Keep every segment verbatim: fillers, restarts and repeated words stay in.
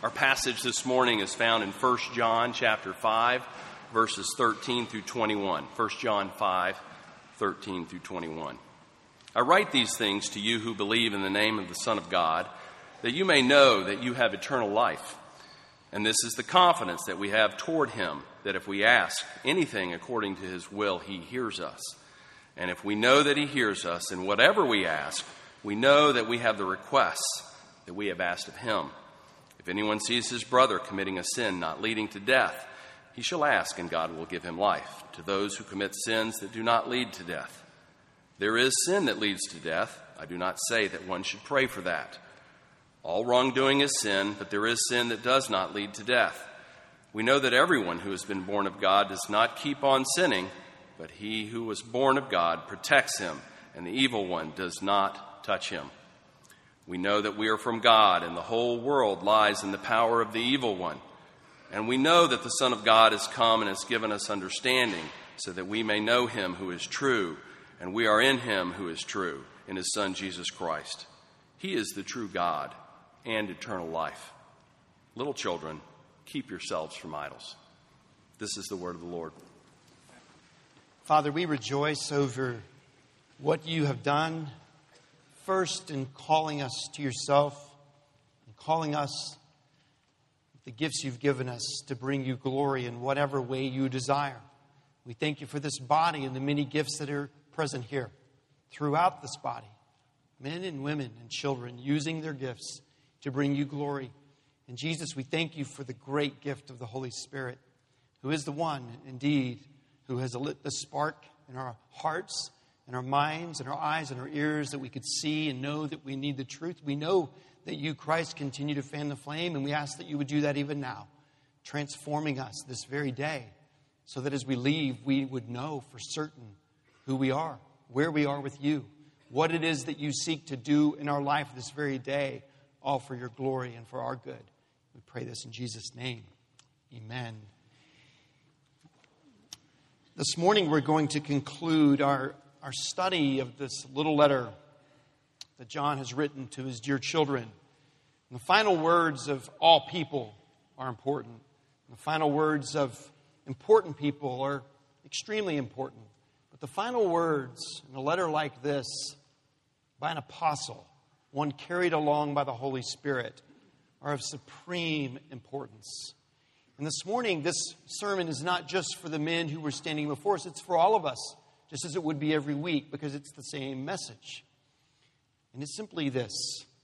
Our passage this morning is found in First John chapter five, verses thirteen through twenty-one. First John five, thirteen through twenty-one. I write these things to you who believe in the name of the Son of God, that you may know that you have eternal life. And this is the confidence that we have toward him, that if we ask anything according to his will, he hears us. And if we know that he hears us in whatever we ask, we know that we have the requests that we have asked of him. If anyone sees his brother committing a sin not leading to death, he shall ask, and God will give him life. To those who commit sins that do not lead to death, there is sin that leads to death. I do not say that one should pray for that. All wrongdoing is sin, but there is sin that does not lead to death. We know that everyone who has been born of God does not keep on sinning, but he who was born of God protects him, and the evil one does not touch him. We know that we are from God, and the whole world lies in the power of the evil one. And we know that the Son of God has come and has given us understanding, so that we may know him who is true, and we are in him who is true, in his Son Jesus Christ. He is the true God and eternal life. Little children, keep yourselves from idols. This is the word of the Lord. Father, we rejoice over what you have done, first in calling us to yourself, and calling us with the gifts you've given us to bring you glory in whatever way you desire. We thank you for this body and the many gifts that are present here throughout this body. Men and women and children using their gifts to bring you glory. And Jesus, we thank you for the great gift of the Holy Spirit, who is the one, indeed, who has lit the spark in our hearts, in our minds, in our eyes, and our ears, that we could see and know that we need the truth. We know that you, Christ, continue to fan the flame, and we ask that you would do that even now, transforming us this very day, so that as we leave, we would know for certain who we are, where we are with you, what it is that you seek to do in our life this very day, all for your glory and for our good. We pray this in Jesus' name. Amen. This morning we're going to conclude our, our study of this little letter that John has written to his dear children. And the final words of all people are important. And the final words of important people are extremely important. But the final words in a letter like this by an apostle, one carried along by the Holy Spirit, are of supreme importance. And this morning, this sermon is not just for the men who were standing before us, it's for all of us, just as it would be every week, because it's the same message. And it's simply this: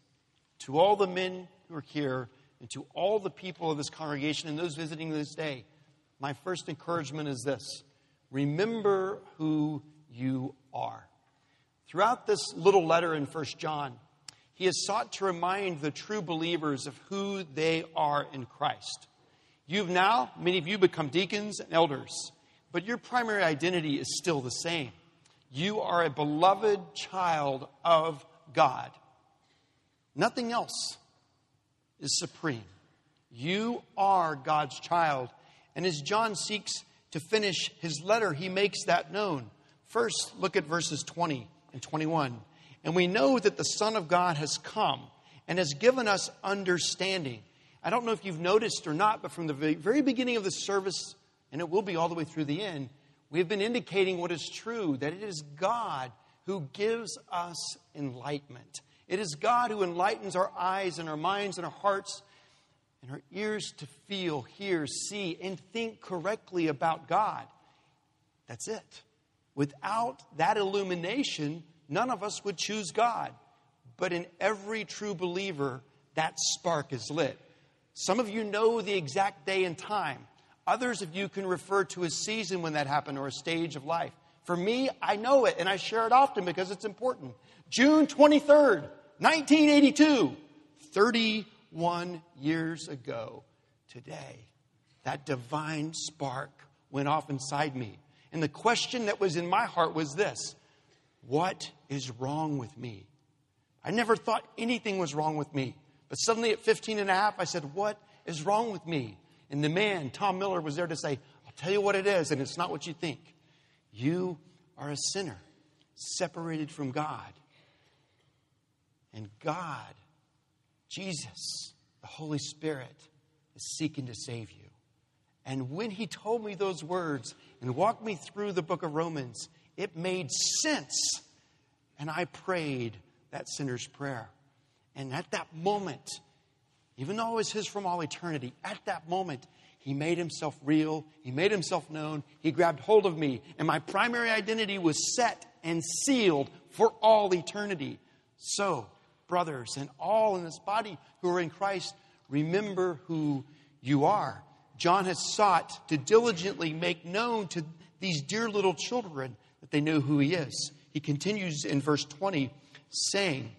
to all the men who are here, and to all the people of this congregation and those visiting this day, my first encouragement is this: remember who you are. Throughout this little letter in First John, he has sought to remind the true believers of who they are in Christ. You've now, many of you, become deacons and elders, but your primary identity is still the same. You are a beloved child of God. Nothing else is supreme. You are God's child. And as John seeks to finish his letter, he makes that known. First, look at verses twenty and twenty-one. And we know that the Son of God has come and has given us understanding. I don't know if you've noticed or not, but from the very beginning of the service, and it will be all the way through the end, we've been indicating what is true, that it is God who gives us enlightenment. It is God who enlightens our eyes and our minds and our hearts and our ears to feel, hear, see, and think correctly about God. That's it. Without that illumination, none of us would choose God. But in every true believer, that spark is lit. Some of you know the exact day and time. Others of you can refer to a season when that happened or a stage of life. For me, I know it, and I share it often because it's important. June twenty-third, nineteen eighty-two, thirty-one years ago today, that divine spark went off inside me. And the question that was in my heart was this: what is wrong with me? I never thought anything was wrong with me. But suddenly at fifteen and a half, I said, what is wrong with me? And the man, Tom Miller, was there to say, I'll tell you what it is, and it's not what you think. You are a sinner, separated from God. And God, Jesus, the the Holy Spirit is seeking to save you. And when he told me those words and walked me through the book of Romans, it made sense. And I prayed that sinner's prayer. And at that moment, even though it was his from all eternity, at that moment, he made himself real. He made himself known. He grabbed hold of me. And my primary identity was set and sealed for all eternity. So, brothers and all in this body who are in Christ, remember who you are. John has sought to diligently make known to these dear little children that they know who he is. He continues in verse twenty, saying,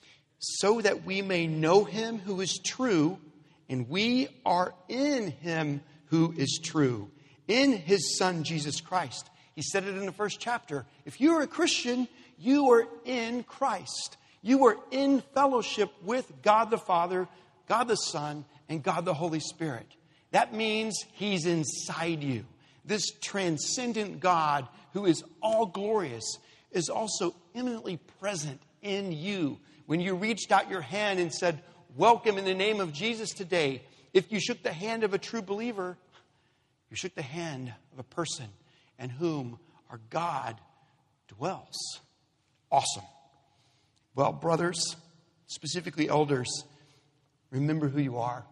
so that we may know him who is true, and we are in him who is true, in his Son, Jesus Christ. He said it in the first chapter. If you are a Christian, you are in Christ. You are in fellowship with God the Father, God the Son, and God the Holy Spirit. That means he's inside you. This transcendent God who is all glorious is also imminently present in you. When you reached out your hand and said, welcome in the name of Jesus today, if you shook the hand of a true believer, you shook the hand of a person in whom our God dwells. Awesome. Well, brothers, specifically elders, remember who you are.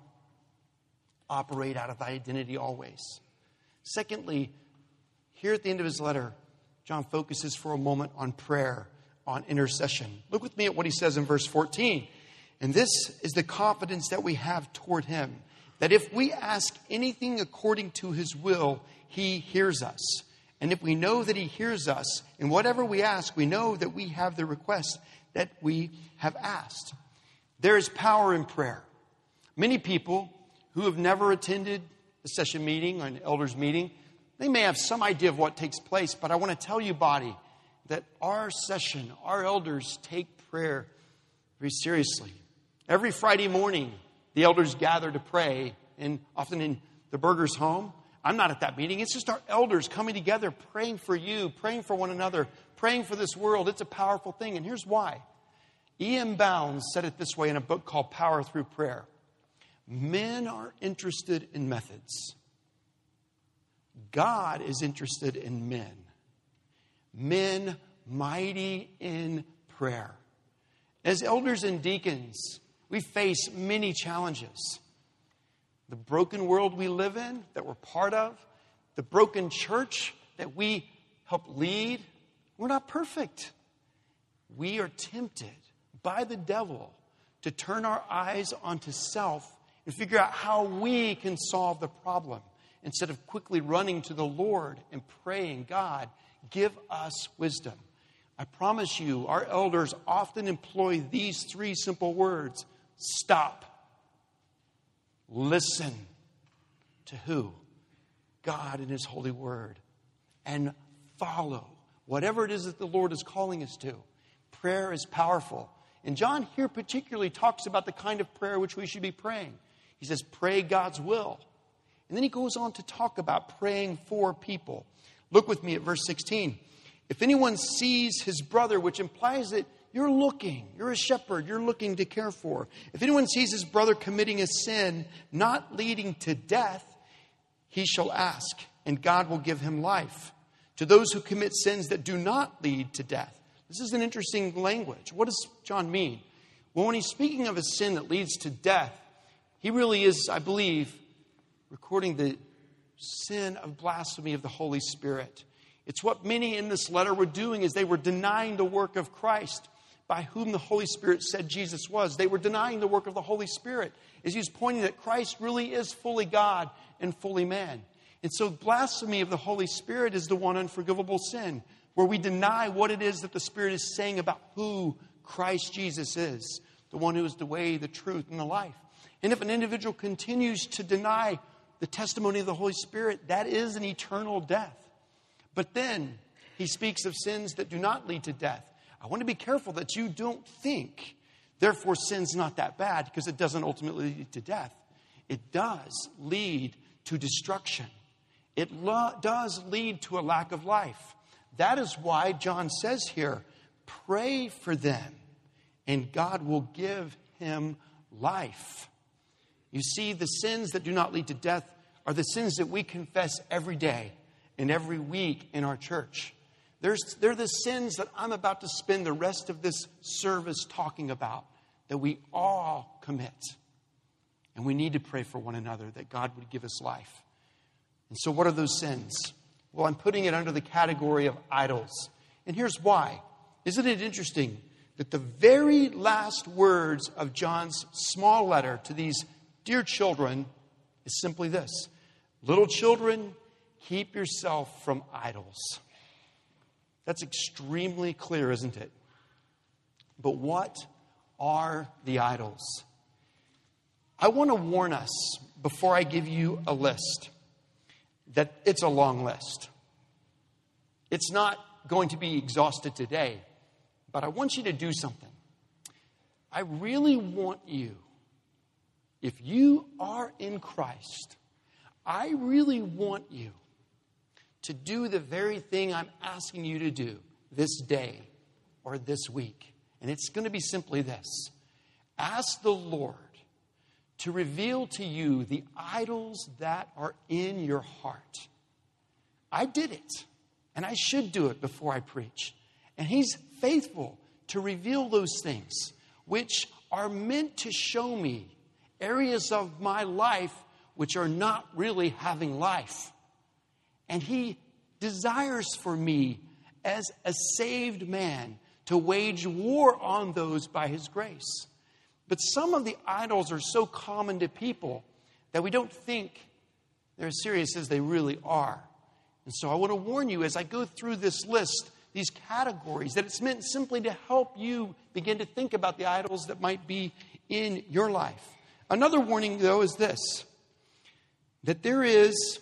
Operate out of thy identity always. Secondly, here at the end of his letter, John focuses for a moment on prayer, on intercession. Look with me at what he says in verse fourteen. And this is the confidence that we have toward him, that if we ask anything according to his will, he hears us. And if we know that he hears us, in whatever we ask, we know that we have the request that we have asked. There is power in prayer. Many people who have never attended a session meeting or an elders meeting, they may have some idea of what takes place, but I want to tell you, body, that our session, our elders take prayer very seriously. Every Friday morning, the elders gather to pray, and often in the Berger's home. I'm not at that meeting. It's just our elders coming together, praying for you, praying for one another, praying for this world. It's a powerful thing, and here's why. E M Bounds said it this way in a book called Power Through Prayer. Men are interested in methods. God is interested in men. Men mighty in prayer. As elders and deacons, we face many challenges. The broken world we live in, that we're part of, the broken church that we help lead, we're not perfect. We are tempted by the devil to turn our eyes onto self and figure out how we can solve the problem instead of quickly running to the Lord and praying, God, give us wisdom. I promise you, our elders often employ these three simple words. Stop. Listen to who? God and his holy word. And follow whatever it is that the Lord is calling us to. Prayer is powerful. And John here particularly talks about the kind of prayer which we should be praying. He says, pray God's will. And then he goes on to talk about praying for people. Look with me at verse sixteen. If anyone sees his brother, which implies that you're looking, you're a shepherd, you're looking to care for. If anyone sees his brother committing a sin not leading to death, he shall ask, and God will give him life. To those who commit sins that do not lead to death. This is an interesting language. What does John mean? Well, when he's speaking of a sin that leads to death, he really is, I believe, recording the sin of blasphemy of the Holy Spirit. It's what many in this letter were doing is they were denying the work of Christ by whom the Holy Spirit said Jesus was. They were denying the work of the Holy Spirit as he was pointing that Christ really is fully God and fully man. And so blasphemy of the Holy Spirit is the one unforgivable sin where we deny what it is that the Spirit is saying about who Christ Jesus is, the one who is the way, the truth, and the life. And if an individual continues to deny the testimony of the Holy Spirit, that is an eternal death. But then he speaks of sins that do not lead to death. I want to be careful that you don't think, therefore sin's not that bad because it doesn't ultimately lead to death. It does lead to destruction. It lo- does lead to a lack of life. That is why John says here, pray for them and God will give him life. You see, the sins that do not lead to death are the sins that we confess every day and every week in our church. There's, they're the sins that I'm about to spend the rest of this service talking about, that we all commit. And we need to pray for one another that God would give us life. And so what are those sins? Well, I'm putting it under the category of idols. And here's why. Isn't it interesting that the very last words of John's small letter to these dear children is simply this: little children, keep yourself from idols. That's extremely clear, isn't it? But what are the idols? I want to warn us, before I give you a list, that it's a long list. It's not going to be exhausted today, but I want you to do something. I really want you, if you are in Christ, I really want you to do the very thing I'm asking you to do this day or this week. And it's going to be simply this: ask the Lord to reveal to you the idols that are in your heart. I did it, and I should do it before I preach. And He's faithful to reveal those things which are meant to show me areas of my life which are not really having life. And He desires for me, as a saved man, to wage war on those by His grace. But some of the idols are so common to people that we don't think they're as serious as they really are. And so I want to warn you, as I go through this list, these categories, that it's meant simply to help you begin to think about the idols that might be in your life. Another warning, though, is this: that there is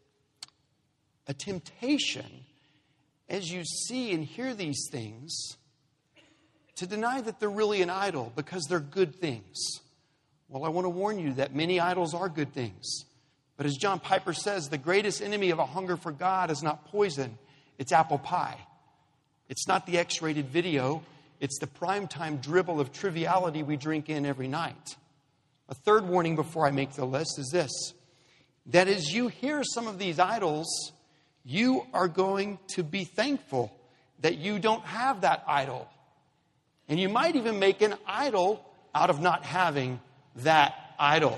a temptation, as you see and hear these things, to deny that they're really an idol because they're good things. Well, I want to warn you that many idols are good things. But as John Piper says, the greatest enemy of a hunger for God is not poison, it's apple pie. It's not the X-rated video, it's the primetime dribble of triviality we drink in every night. A third warning before I make the list is this: that as you hear some of these idols, you are going to be thankful that you don't have that idol. And you might even make an idol out of not having that idol.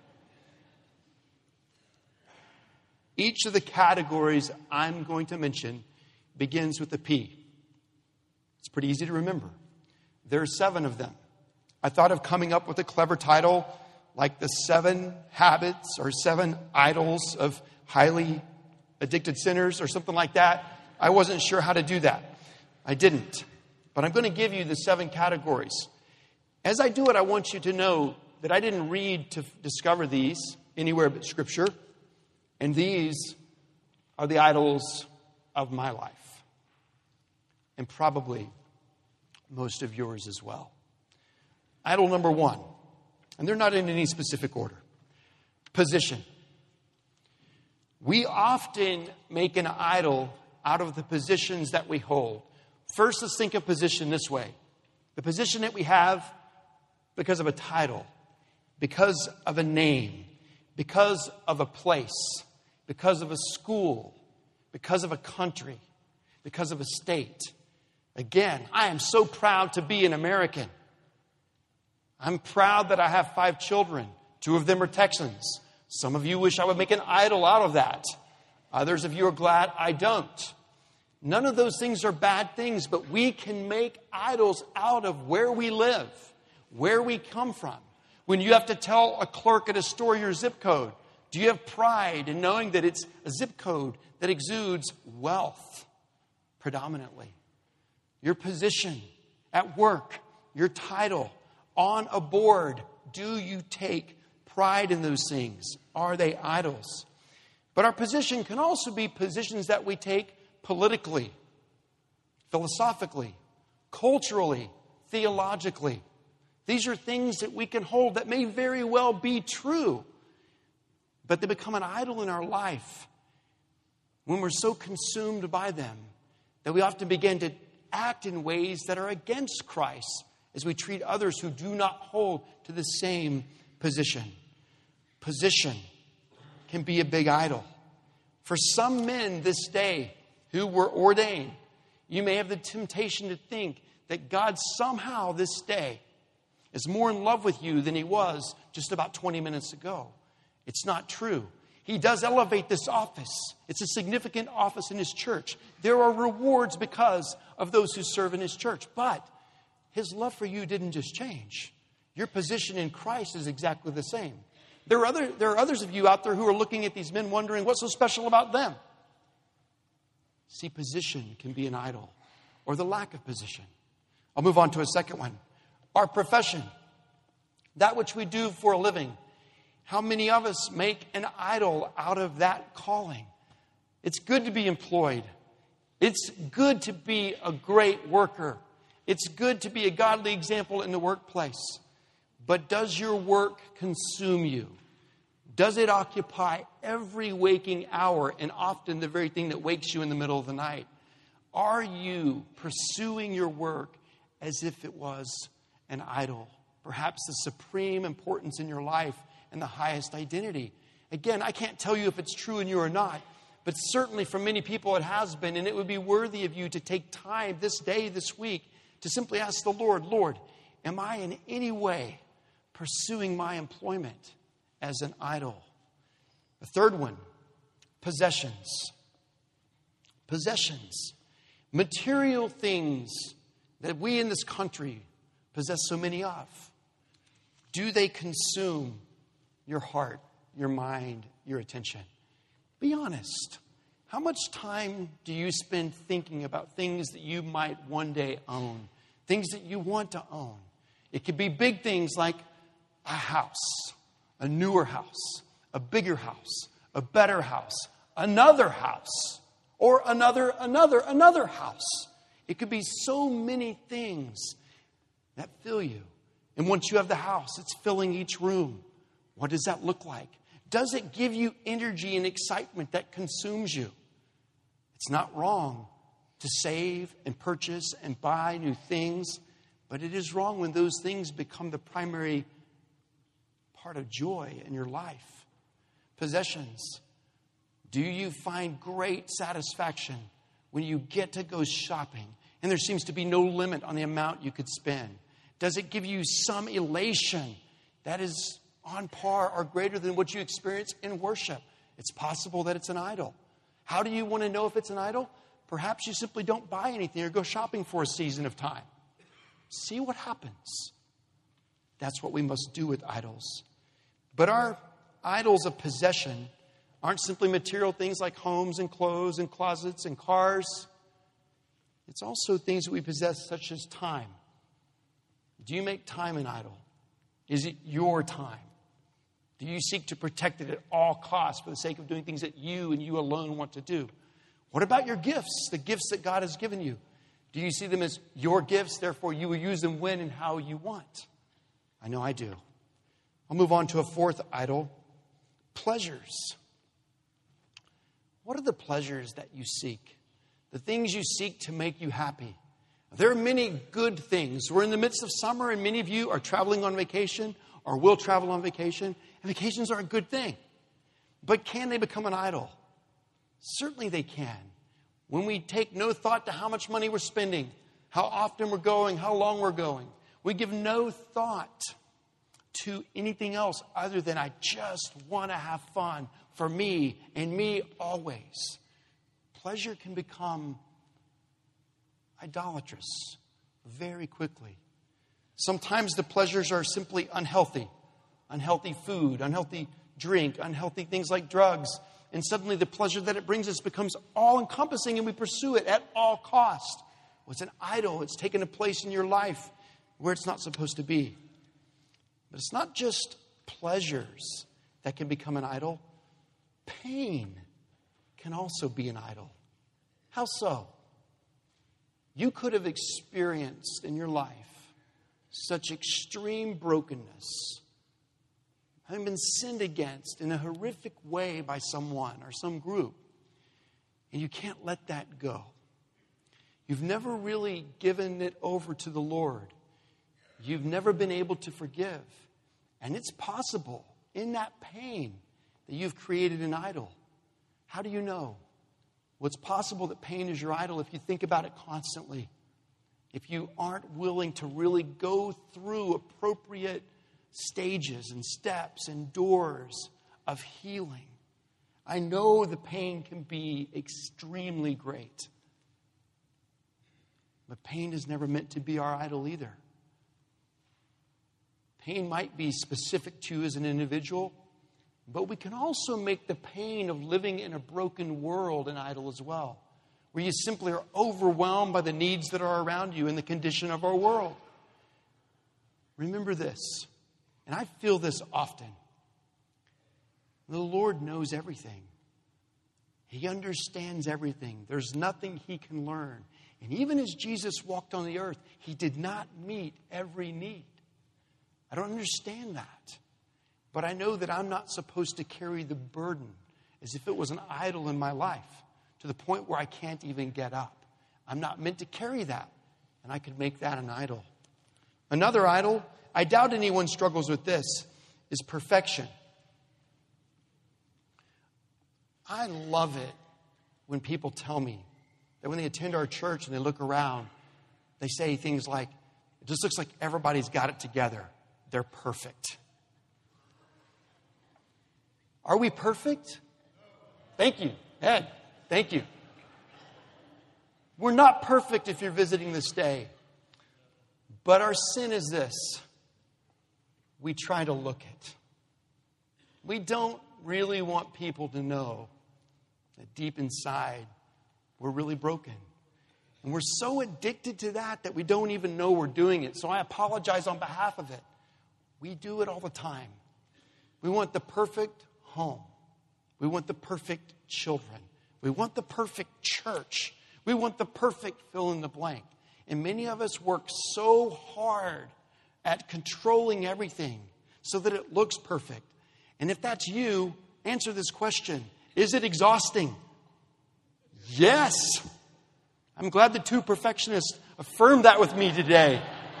Each of the categories I'm going to mention begins with a P. It's pretty easy to remember. There are seven of them. I thought of coming up with a clever title like the seven habits or seven idols of highly addicted sinners or something like that. I wasn't sure how to do that. I didn't. But I'm going to give you the seven categories. As I do it, I want you to know that I didn't read to discover these anywhere but Scripture. And these are the idols of my life. And probably most of yours as well. Idol number one. And they're not in any specific order. Position. We often make an idol out of the positions that we hold. First, let's think of position this way. The position that we have because of a title, because of a name, because of a place, because of a school, because of a country, because of a state. Again, I am so proud to be an American. I'm proud that I have five children. Two of them are Texans. Some of you wish I would make an idol out of that. Others of you are glad I don't. None of those things are bad things, but we can make idols out of where we live, where we come from. When you have to tell a clerk at a store your zip code, do you have pride in knowing that it's a zip code that exudes wealth predominantly? Your position at work, your title, on a board, do you take pride in those things? Are they idols? But our position can also be positions that we take politically, philosophically, culturally, theologically. These are things that we can hold that may very well be true, but they become an idol in our life when we're so consumed by them that we often begin to act in ways that are against Christ as we treat others who do not hold to the same position. Position can be a big idol. For some men this day who were ordained, you may have the temptation to think that God somehow this day is more in love with you than he was just about twenty minutes ago. It's not true. He does elevate this office. It's a significant office in his church. There are rewards because of those who serve in his church. But his love for you didn't just change. Your position in Christ is exactly the same. There are, other, there are others of you out there who are looking at these men wondering what's so special about them. See, position can be an idol, or the lack of position. I'll move on to a second one. Our profession, that which we do for a living. How many of us make an idol out of that calling? It's good to be employed. It's good to be a great worker. It's good to be a godly example in the workplace. But does your work consume you? Does it occupy every waking hour and often the very thing that wakes you in the middle of the night? Are you pursuing your work as if it was an idol? Perhaps the supreme importance in your life and the highest identity. Again, I can't tell you if it's true in you or not, but certainly for many people it has been, and it would be worthy of you to take time this day, this week, to simply ask the Lord, Lord, am I in any way pursuing my employment as an idol? The third one, possessions. Possessions. Material things that we in this country possess so many of. Do they consume your heart, your mind, your attention? Be honest. How much time do you spend thinking about things that you might one day own? Things that you want to own? It could be big things like a house, a newer house, a bigger house, a better house, another house, or another, another, another house. It could be so many things that fill you. And once you have the house, it's filling each room. What does that look like? Does it give you energy and excitement that consumes you? It's not wrong to save and purchase and buy new things, but it is wrong when those things become the primary part of joy in your life. Possessions. Do you find great satisfaction when you get to go shopping and there seems to be no limit on the amount you could spend? Does it give you some elation that is on par or greater than what you experience in worship? It's possible that it's an idol. How do you want to know if it's an idol? Perhaps you simply don't buy anything or go shopping for a season of time. See what happens. That's what we must do with idols. But our idols of possession aren't simply material things like homes and clothes and closets and cars. It's also things that we possess, such as time. Do you make time an idol? Is it your time? Do you seek to protect it at all costs for the sake of doing things that you and you alone want to do? What about your gifts, the gifts that God has given you? Do you see them as your gifts, therefore you will use them when and how you want? I know I do. I'll move on to a fourth idol, pleasures. What are the pleasures that you seek? The things you seek to make you happy. There are many good things. We're in the midst of summer and many of you are traveling on vacation or will travel on vacation. And vacations are a good thing. But can they become an idol? Certainly they can. When we take no thought to how much money we're spending, how often we're going, how long we're going. We give no thought to anything else other than I just want to have fun for me and me always. Pleasure can become idolatrous very quickly. Sometimes the pleasures are simply unhealthy. Unhealthy food, unhealthy drink, unhealthy things like drugs. And suddenly the pleasure that it brings us becomes all-encompassing and we pursue it at all cost. Well, it's an idol. It's taken a place in your life where it's not supposed to be. But it's not just pleasures that can become an idol. Pain can also be an idol. How so? You could have experienced in your life such extreme brokenness, having been sinned against in a horrific way by someone or some group, and you can't let that go. You've never really given it over to the Lord. You've never been able to forgive. And it's possible in that pain that you've created an idol. How do you know? Well, it's possible that pain is your idol if you think about it constantly. If you aren't willing to really go through appropriate stages and steps and doors of healing. I know the pain can be extremely great. But pain is never meant to be our idol either. Pain might be specific to you as an individual, but we can also make the pain of living in a broken world an idol as well, where you simply are overwhelmed by the needs that are around you and the condition of our world. Remember this, and I feel this often. The Lord knows everything. He understands everything. There's nothing He can learn. And even as Jesus walked on the earth, He did not meet every need. I don't understand that. But I know that I'm not supposed to carry the burden as if it was an idol in my life to the point where I can't even get up. I'm not meant to carry that. And I could make that an idol. Another idol, I doubt anyone struggles with this, is perfection. I love it when people tell me that when they attend our church and they look around, they say things like, it just looks like everybody's got it together. They're perfect. Are we perfect? Thank you, Ed. Thank you. We're not perfect if you're visiting this day. But our sin is this. We try to look it. We don't really want people to know that deep inside we're really broken. And we're so addicted to that that we don't even know we're doing it. So I apologize on behalf of it. We do it all the time. We want the perfect home. We want the perfect children. We want the perfect church. We want the perfect fill in the blank. And many of us work so hard at controlling everything so that it looks perfect. And if that's you, answer this question. Is it exhausting? Yes. I'm glad the two perfectionists affirmed that with me today.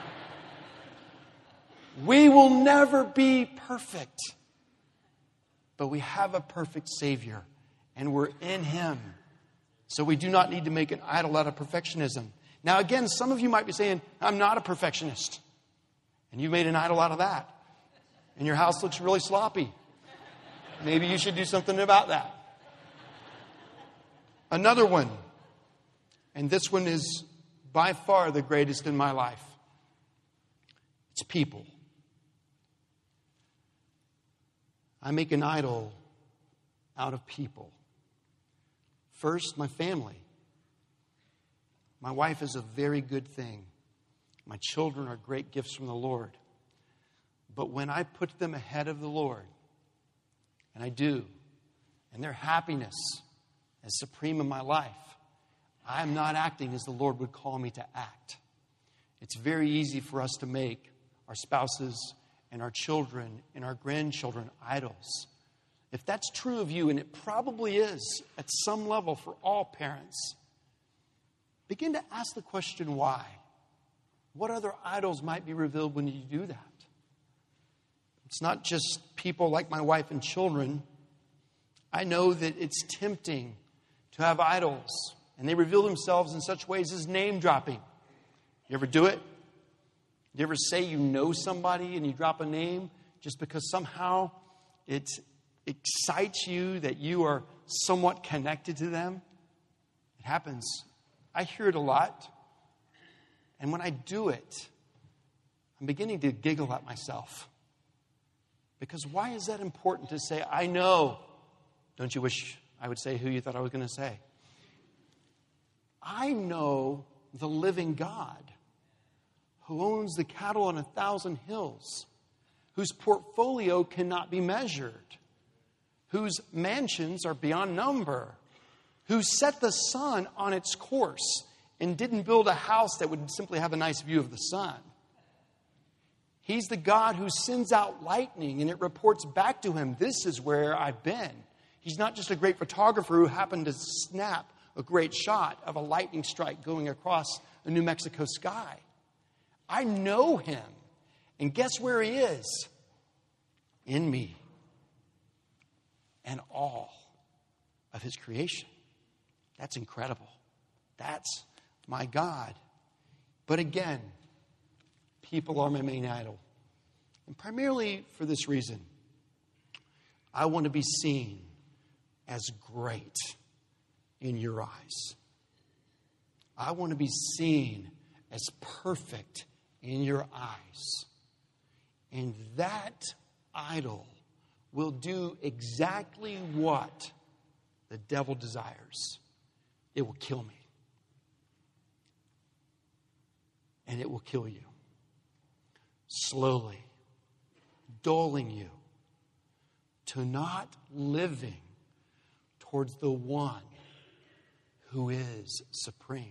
We will never be perfect. But we have a perfect Savior. And we're in Him. So we do not need to make an idol out of perfectionism. Now again, some of you might be saying, I'm not a perfectionist. And you made an idol out of that. And your house looks really sloppy. Maybe you should do something about that. Another one. And this one is by far the greatest in my life. It's people. I make an idol out of people. First, my family. My wife is a very good thing. My children are great gifts from the Lord. But when I put them ahead of the Lord, and I do, and their happiness is supreme in my life, I'm not acting as the Lord would call me to act. It's very easy for us to make our spouses and our children and our grandchildren idols. If that's true of you, and it probably is at some level for all parents, begin to ask the question why. What other idols might be revealed when you do that? It's not just people like my wife and children. I know that it's tempting to have idols, and they reveal themselves in such ways as name dropping. You ever do it? You ever say you know somebody and you drop a name just because somehow it excites you that you are somewhat connected to them? It happens. I hear it a lot. And when I do it, I'm beginning to giggle at myself. Because why is that important to say, I know? Don't you wish I would say who you thought I was going to say? I know the living God who owns the cattle on a thousand hills, whose portfolio cannot be measured, whose mansions are beyond number, who set the sun on its course and didn't build a house that would simply have a nice view of the sun. He's the God who sends out lightning and it reports back to him, this is where I've been. He's not just a great photographer who happened to snap a great shot of a lightning strike going across the New Mexico sky. I know him. And guess where he is? In me. and awe of his creation. That's incredible. That's my God. But again, people are my main idol. And primarily for this reason. I want to be seen as great in your eyes. I want to be seen as perfect in your eyes. And that idol will do exactly what the devil desires. It will kill me. And it will kill you. Slowly, dulling you to not living towards the one who is supreme.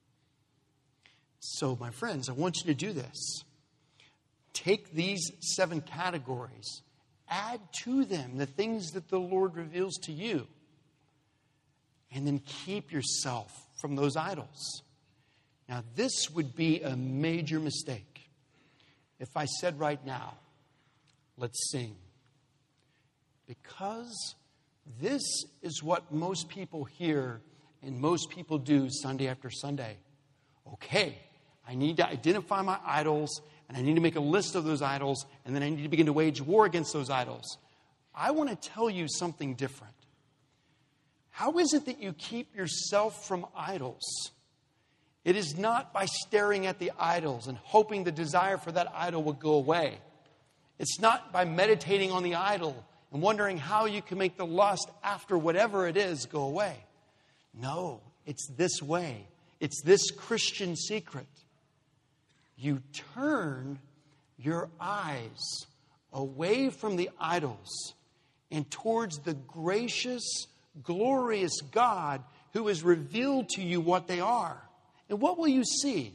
So, my friends, I want you to do this. Take these seven categories, add to them the things that the Lord reveals to you, and then keep yourself from those idols. Now, this would be a major mistake if I said right now, let's sing. Because this is what most people hear and most people do Sunday after Sunday. Okay, I need to identify my idols, and I need to make a list of those idols, and then I need to begin to wage war against those idols. I want to tell you something different. How is it that you keep yourself from idols? It is not by staring at the idols and hoping the desire for that idol will go away. It's not by meditating on the idol and wondering how you can make the lust after whatever it is go away. No, it's this way. It's this Christian secret. You turn your eyes away from the idols and towards the gracious, glorious God who has revealed to you what they are. And what will you see?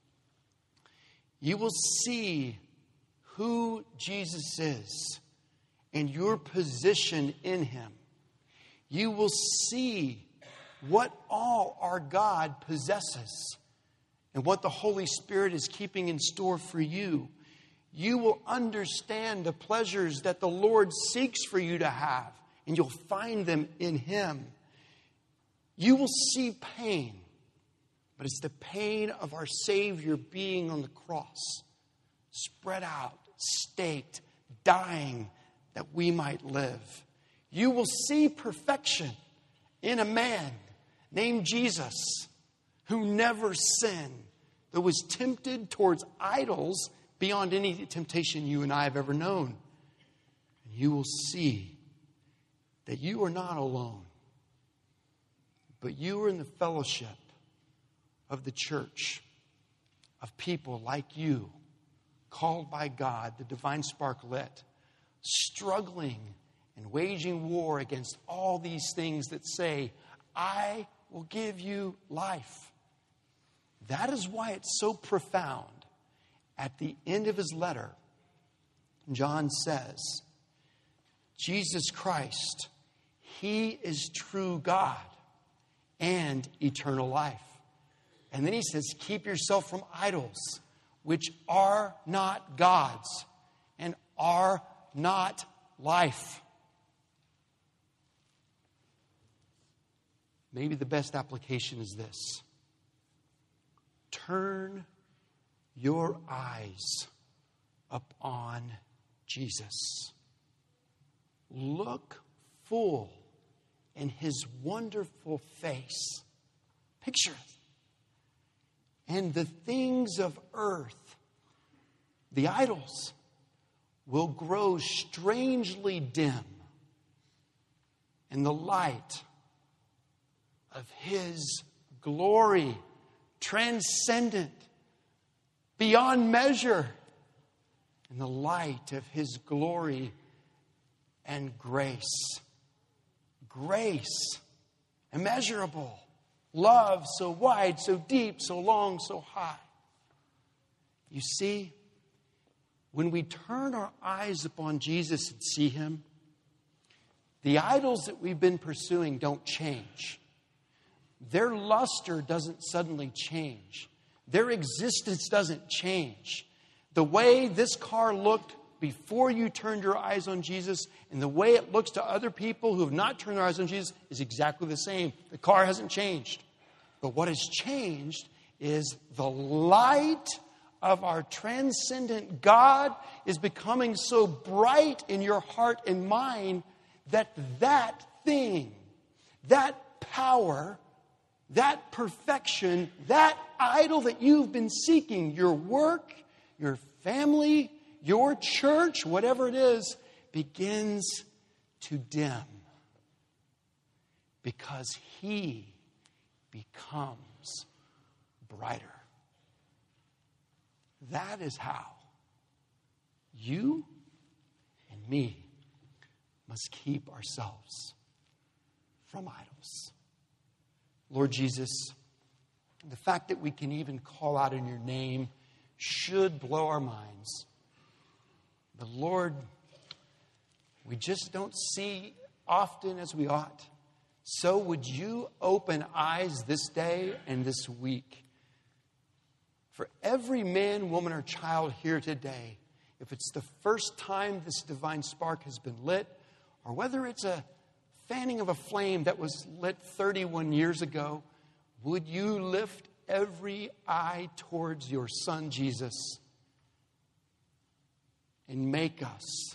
You will see who Jesus is and your position in him. You will see what all our God possesses and what the Holy Spirit is keeping in store for you. You will understand the pleasures that the Lord seeks for you to have, and you'll find them in him. You will see pain, but it's the pain of our Savior being on the cross, spread out, staked, dying, that we might live. You will see perfection in a man named Jesus, who never sinned, that was tempted towards idols beyond any temptation you and I have ever known. And you will see that you are not alone, but you are in the fellowship of the church, of people like you, called by God, the divine spark lit, struggling and waging war against all these things that say, I will give you life. That is why it's so profound. At the end of his letter, John says, Jesus Christ, he is true God and eternal life. And then he says, keep yourself from idols, which are not gods and are not life. Maybe the best application is this. Turn your eyes upon Jesus. Look full in his wonderful face. Picture it. And the things of earth, the idols, will grow strangely dim in the light of his glory, transcendent, beyond measure, in the light of his glory and grace. Grace, immeasurable. Love, so wide, so deep, so long, so high. You see, when we turn our eyes upon Jesus and see him, the idols that we've been pursuing don't change. Their luster doesn't suddenly change. Their existence doesn't change. The way this car looked before you turned your eyes on Jesus, and the way it looks to other people who have not turned their eyes on Jesus is exactly the same. The car hasn't changed. But what has changed is the light of our transcendent God is becoming so bright in your heart and mind that that thing, that power, that perfection, that idol that you've been seeking, your work, your family, your church, whatever it is, begins to dim. Because He becomes brighter. That is how you and me must keep ourselves from idols. Lord Jesus, the fact that we can even call out in your name should blow our minds. But Lord, we just don't see often as we ought. So would you open eyes this day and this week for every man, woman, or child here today, if it's the first time this divine spark has been lit, or whether it's a fanning of a flame that was lit thirty-one years ago, would you lift every eye towards your Son, Jesus, and make us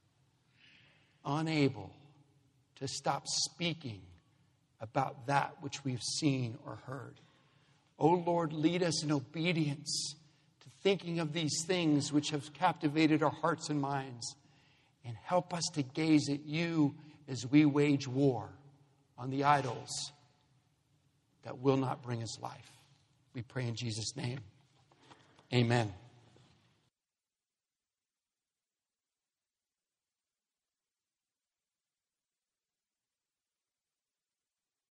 unable to stop speaking about that which we've seen or heard. O Lord, lead us in obedience to thinking of these things which have captivated our hearts and minds, and help us to gaze at you as we wage war on the idols that will not bring us life. We pray in Jesus' name. Amen.